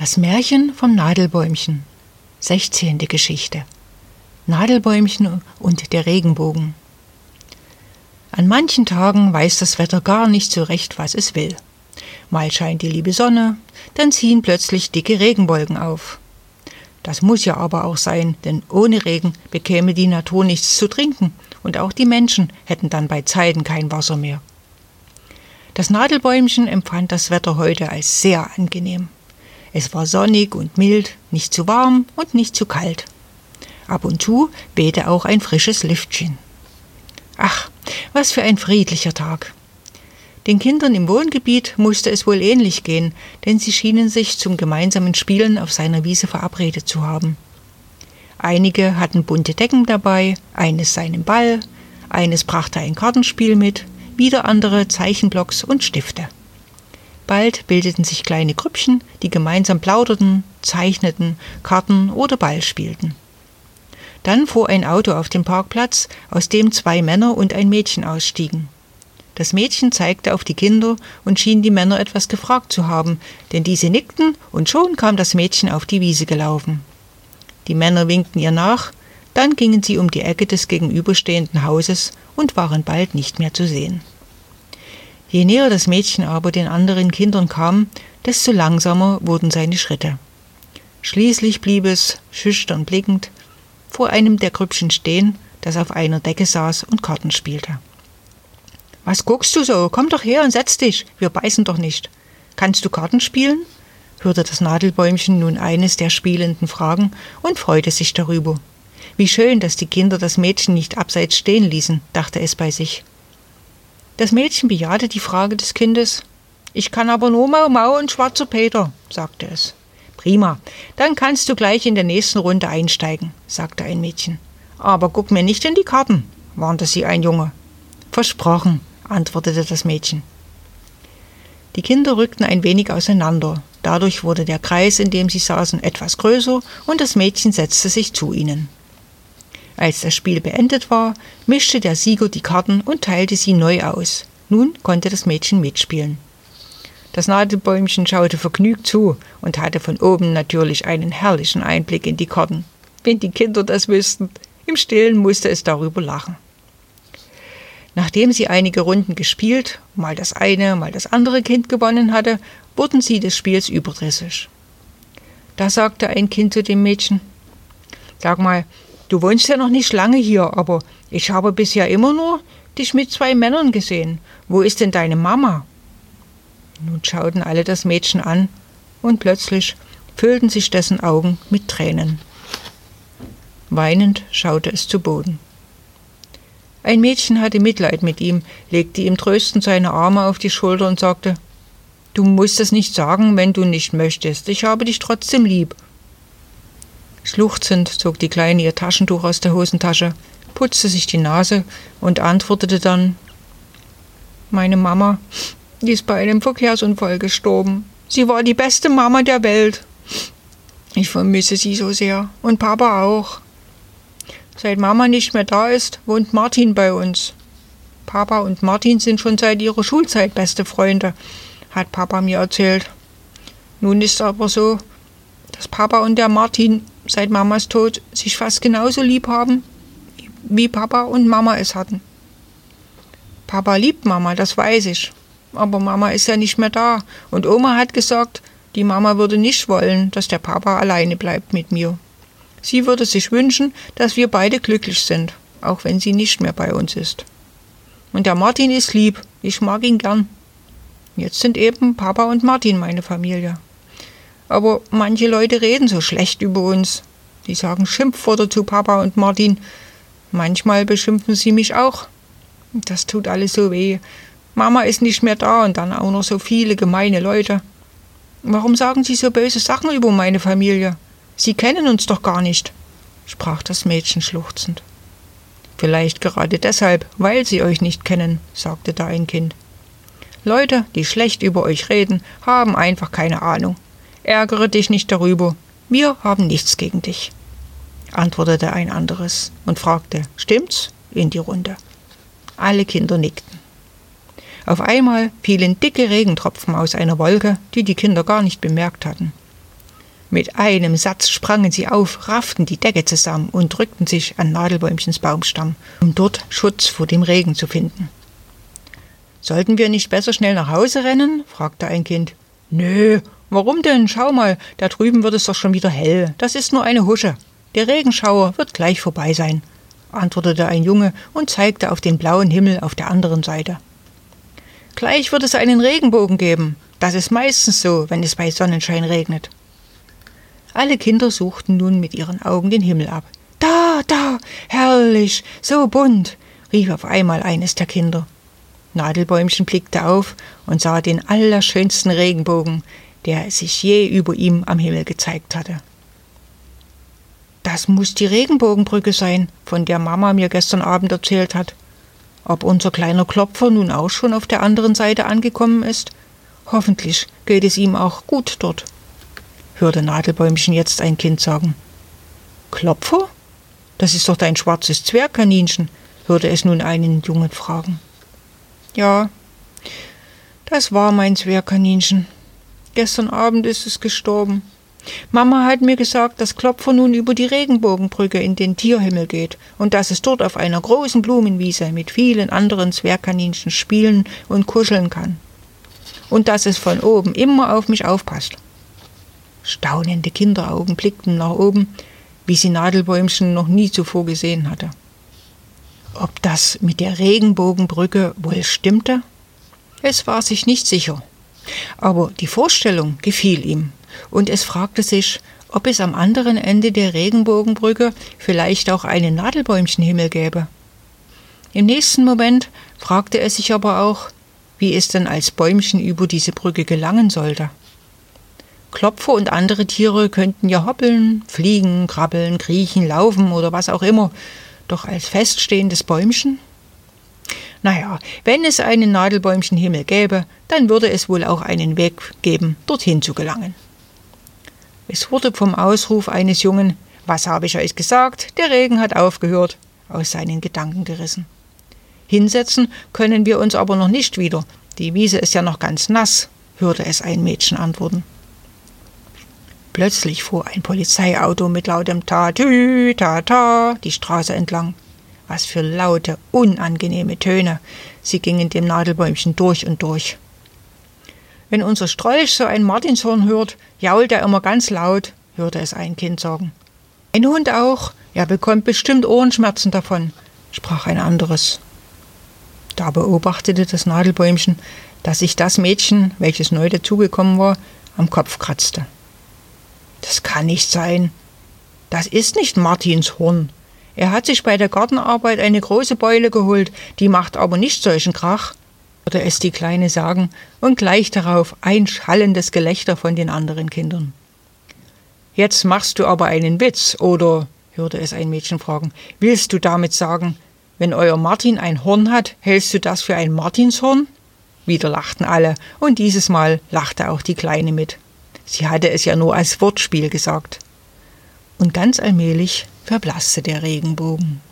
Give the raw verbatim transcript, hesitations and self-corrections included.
Das Märchen vom Nadelbäumchen. sechzehnte Geschichte. Nadelbäumchen und der Regenbogen. An manchen Tagen weiß das Wetter gar nicht so recht, was es will. Mal scheint die liebe Sonne, dann ziehen plötzlich dicke Regenwolken auf. Das muss ja aber auch sein, denn ohne Regen bekäme die Natur nichts zu trinken und auch die Menschen hätten dann bei Zeiten kein Wasser mehr. Das Nadelbäumchen empfand das Wetter heute als sehr angenehm. Es war sonnig und mild, nicht zu warm und nicht zu kalt. Ab und zu wehte auch ein frisches Lüftchen. Ach, was für ein friedlicher Tag. Den Kindern im Wohngebiet musste es wohl ähnlich gehen, denn sie schienen sich zum gemeinsamen Spielen auf seiner Wiese verabredet zu haben. Einige hatten bunte Decken dabei, eines seinen Ball, eines brachte ein Kartenspiel mit, wieder andere Zeichenblocks und Stifte. Bald bildeten sich kleine Grüppchen, die gemeinsam plauderten, zeichneten, Karten oder Ball spielten. Dann fuhr ein Auto auf den Parkplatz, aus dem zwei Männer und ein Mädchen ausstiegen. Das Mädchen zeigte auf die Kinder und schien die Männer etwas gefragt zu haben, denn diese nickten und schon kam das Mädchen auf die Wiese gelaufen. Die Männer winkten ihr nach, dann gingen sie um die Ecke des gegenüberstehenden Hauses und waren bald nicht mehr zu sehen. Je näher das Mädchen aber den anderen Kindern kam, desto langsamer wurden seine Schritte. Schließlich blieb es, schüchtern blickend, vor einem der Grüppchen stehen, das auf einer Decke saß und Karten spielte. »Was guckst du so? Komm doch her und setz dich, wir beißen doch nicht. Kannst du Karten spielen?« hörte das Nadelbäumchen nun eines der Spielenden fragen und freute sich darüber. Wie schön, dass die Kinder das Mädchen nicht abseits stehen ließen, dachte es bei sich. Das Mädchen bejahte die Frage des Kindes. »Ich kann aber nur Mau Mau und Schwarzer Peter«, sagte es. »Prima, dann kannst du gleich in der nächsten Runde einsteigen«, sagte ein Mädchen. »Aber guck mir nicht in die Karten«, warnte sie ein Junge. »Versprochen«, antwortete das Mädchen. Die Kinder rückten ein wenig auseinander. Dadurch wurde der Kreis, in dem sie saßen, etwas größer und das Mädchen setzte sich zu ihnen. Als das Spiel beendet war, mischte der Sieger die Karten und teilte sie neu aus. Nun konnte das Mädchen mitspielen. Das Nadelbäumchen schaute vergnügt zu und hatte von oben natürlich einen herrlichen Einblick in die Karten. Wenn die Kinder das wüssten, im Stillen musste es darüber lachen. Nachdem sie einige Runden gespielt, mal das eine, mal das andere Kind gewonnen hatte, wurden sie des Spiels überdrüssig. Da sagte ein Kind zu dem Mädchen: »Sag mal, du wohnst ja noch nicht lange hier, aber ich habe bisher immer nur dich mit zwei Männern gesehen. Wo ist denn deine Mama?« Nun schauten alle das Mädchen an und plötzlich füllten sich dessen Augen mit Tränen. Weinend schaute es zu Boden. Ein Mädchen hatte Mitleid mit ihm, legte ihm tröstend seine Arme auf die Schulter und sagte: »Du musst es nicht sagen, wenn du nicht möchtest. Ich habe dich trotzdem lieb.« Schluchzend zog die Kleine ihr Taschentuch aus der Hosentasche, putzte sich die Nase und antwortete dann: »Meine Mama, die ist bei einem Verkehrsunfall gestorben. Sie war die beste Mama der Welt. Ich vermisse sie so sehr und Papa auch. Seit Mama nicht mehr da ist, wohnt Martin bei uns. Papa und Martin sind schon seit ihrer Schulzeit beste Freunde, hat Papa mir erzählt. Nun ist aber so, dass Papa und der Martin seit Mamas Tod sich fast genauso lieb haben, wie Papa und Mama es hatten. Papa liebt Mama, das weiß ich, aber Mama ist ja nicht mehr da und Oma hat gesagt, die Mama würde nicht wollen, dass der Papa alleine bleibt mit mir. Sie würde sich wünschen, dass wir beide glücklich sind, auch wenn sie nicht mehr bei uns ist. Und der Martin ist lieb, ich mag ihn gern. Jetzt sind eben Papa und Martin meine Familie. Aber manche Leute reden so schlecht über uns. Die sagen Schimpfworte zu Papa und Martin. Manchmal beschimpfen sie mich auch. Das tut alles so weh. Mama ist nicht mehr da und dann auch noch so viele gemeine Leute. Warum sagen sie so böse Sachen über meine Familie? Sie kennen uns doch gar nicht«, sprach das Mädchen schluchzend. »Vielleicht gerade deshalb, weil sie euch nicht kennen«, sagte da ein Kind. »Leute, die schlecht über euch reden, haben einfach keine Ahnung. Ärgere dich nicht darüber. Wir haben nichts gegen dich«, antwortete ein anderes und fragte: »Stimmt's?« in die Runde. Alle Kinder nickten. Auf einmal fielen dicke Regentropfen aus einer Wolke, die die Kinder gar nicht bemerkt hatten. Mit einem Satz sprangen sie auf, rafften die Decke zusammen und drückten sich an Nadelbäumchens Baumstamm, um dort Schutz vor dem Regen zu finden. »Sollten wir nicht besser schnell nach Hause rennen?« fragte ein Kind. »Nö, warum denn? Schau mal, da drüben wird es doch schon wieder hell. Das ist nur eine Husche. Der Regenschauer wird gleich vorbei sein«, antwortete ein Junge und zeigte auf den blauen Himmel auf der anderen Seite. »Gleich wird es einen Regenbogen geben. Das ist meistens so, wenn es bei Sonnenschein regnet.« Alle Kinder suchten nun mit ihren Augen den Himmel ab. »Da, da, herrlich, so bunt«, rief auf einmal eines der Kinder. Nadelbäumchen blickte auf und sah den allerschönsten Regenbogen, der sich je über ihm am Himmel gezeigt hatte. »Das muss die Regenbogenbrücke sein, von der Mama mir gestern Abend erzählt hat. Ob unser kleiner Klopfer nun auch schon auf der anderen Seite angekommen ist? Hoffentlich geht es ihm auch gut dort«, hörte Nadelbäumchen jetzt ein Kind sagen. »Klopfer? Das ist doch dein schwarzes Zwergkaninchen«, hörte es nun einen Jungen fragen. »Ja, das war mein Zwergkaninchen. Gestern Abend ist es gestorben. Mama hat mir gesagt, dass Klopfer nun über die Regenbogenbrücke in den Tierhimmel geht und dass es dort auf einer großen Blumenwiese mit vielen anderen Zwergkaninchen spielen und kuscheln kann. Und dass es von oben immer auf mich aufpasst.« Staunende Kinderaugen blickten nach oben, wie sie Nadelbäumchen noch nie zuvor gesehen hatte. Ob das mit der Regenbogenbrücke wohl stimmte? Es war sich nicht sicher. Aber die Vorstellung gefiel ihm, und es fragte sich, ob es am anderen Ende der Regenbogenbrücke vielleicht auch einen Nadelbäumchenhimmel gäbe. Im nächsten Moment fragte es sich aber auch, wie es denn als Bäumchen über diese Brücke gelangen sollte. Klopfer und andere Tiere könnten ja hoppeln, fliegen, krabbeln, kriechen, laufen oder was auch immer, doch als feststehendes Bäumchen? Naja, wenn es einen Nadelbäumchenhimmel gäbe, dann würde es wohl auch einen Weg geben, dorthin zu gelangen. Es wurde vom Ausruf eines Jungen, »Was habe ich euch gesagt? Der Regen hat aufgehört«, aus seinen Gedanken gerissen. »Hinsetzen können wir uns aber noch nicht wieder. Die Wiese ist ja noch ganz nass«, hörte es ein Mädchen antworten. Plötzlich fuhr ein Polizeiauto mit lautem Ta-Tü, Ta-Ta die Straße entlang. Was für laute, unangenehme Töne. Sie gingen dem Nadelbäumchen durch und durch. »Wenn unser Strolch so ein Martinshorn hört, jault er immer ganz laut«, hörte es ein Kind sagen. »Ein Hund auch, er bekommt bestimmt Ohrenschmerzen davon«, sprach ein anderes. Da beobachtete das Nadelbäumchen, dass sich das Mädchen, welches neu dazugekommen war, am Kopf kratzte. »Das kann nicht sein. Das ist nicht Martins Horn. Er hat sich bei der Gartenarbeit eine große Beule geholt, die macht aber nicht solchen Krach«, hörte es die Kleine sagen, und gleich darauf ein schallendes Gelächter von den anderen Kindern. »Jetzt machst du aber einen Witz, oder?«, hörte es ein Mädchen fragen. »Willst du damit sagen, wenn euer Martin ein Horn hat, hältst du das für ein Martinshorn?« Wieder lachten alle, und dieses Mal lachte auch die Kleine mit. Sie hatte es ja nur als Wortspiel gesagt. Und ganz allmählich verblasste der Regenbogen.